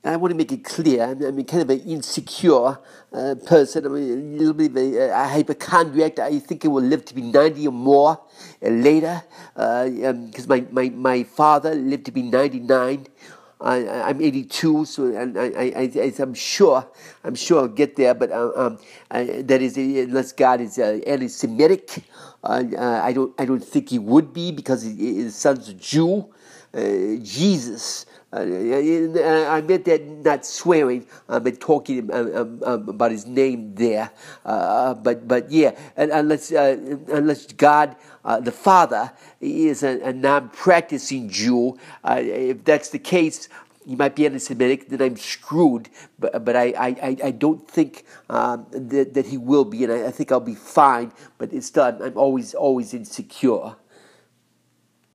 I want to make it clear, I'm kind of an insecure person. I'm a little bit of a hypochondriac. I think I will live to be 90 or more later, because my father lived to be 99. I'm 82, so I'm sure I'll get there. But that is, unless God is anti-Semitic, I don't think He would be, because his son's a Jew. Jesus. I meant that not swearing, but talking about His name there. But yeah, and unless God, the Father, is a non-practicing Jew, if that's the case, He might be anti-Semitic, then I'm screwed. But I don't think that He will be, and I think I'll be fine. But it's still, I'm always insecure.